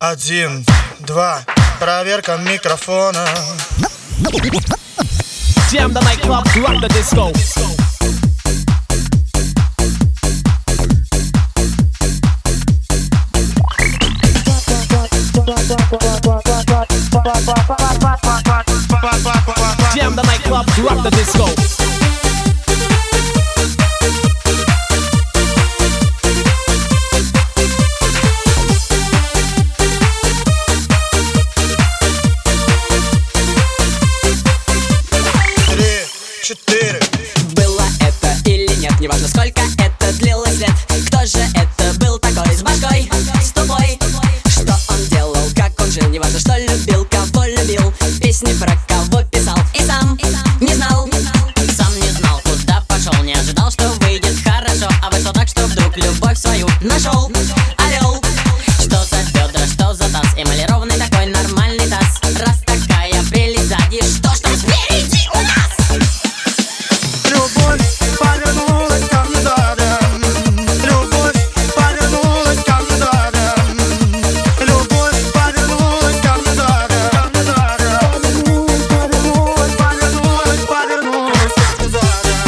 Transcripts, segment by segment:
1, 2, проверка микрофона. Jam the nightclub, rock the disco. Jam the nightclub, rock the disco. Было это или нет, неважно сколько это длилось лет. Кто же это был такой с башкой, с тупой? Что он делал, как он жил, неважно что любил, кого любил. Песни про кого писал и сам не знал. Сам не знал, куда пошел, не ожидал, что выйдет хорошо. А вышло так, что вдруг любовь свою нашел. Орел, что за бедра, что за таз, эмалированный такой нормальный таз. Раз такая прелесть сзади, что ж там спереди у нас? Любовь повернулась ко мне задом. Любовь повернулась ко мне задом. Любовь повернулась ко мне задом. Повернулась ко мне задом.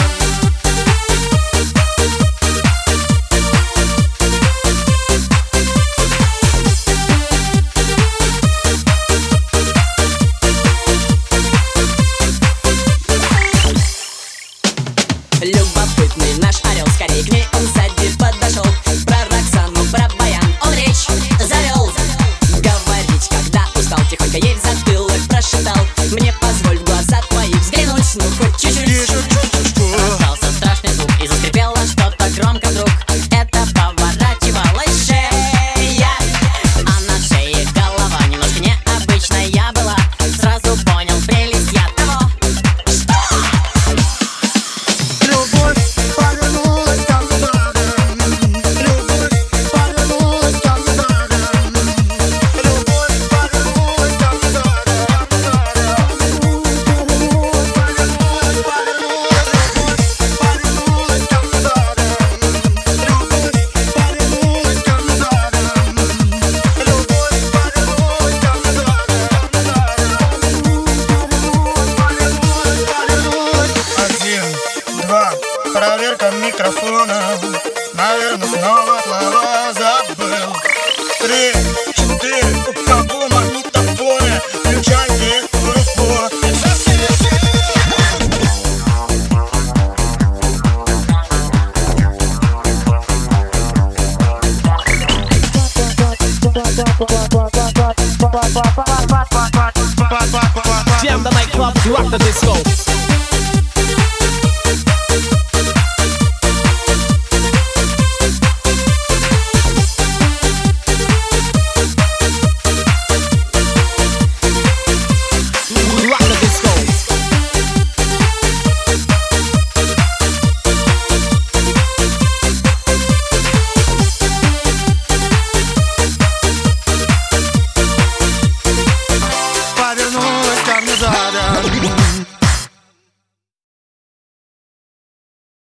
Любопытный наш орел, скорее к ней он сзади подошел. Про Роксану, про Баян он речь завел. Говорить, когда устал, тихонько ей в затылок прошептал: мне позволь в глаза твои взглянуть, ну хоть чуть-чуть. Раздался страшный звук и заскрипело что-то громко вдруг. Это поворачивалась шея, а на шее голова немножко необычная была. Сразу понял прелесть я того. Любовь повернулась ко мне задом. Любовь повернулась ко мне задом. Любовь повернулась ко мне проверка микрофона. Наверное, снова слова забыл. 3, 4, у кого магнитофоны, включайте их в руку. Jam the nightclub, rock the disco.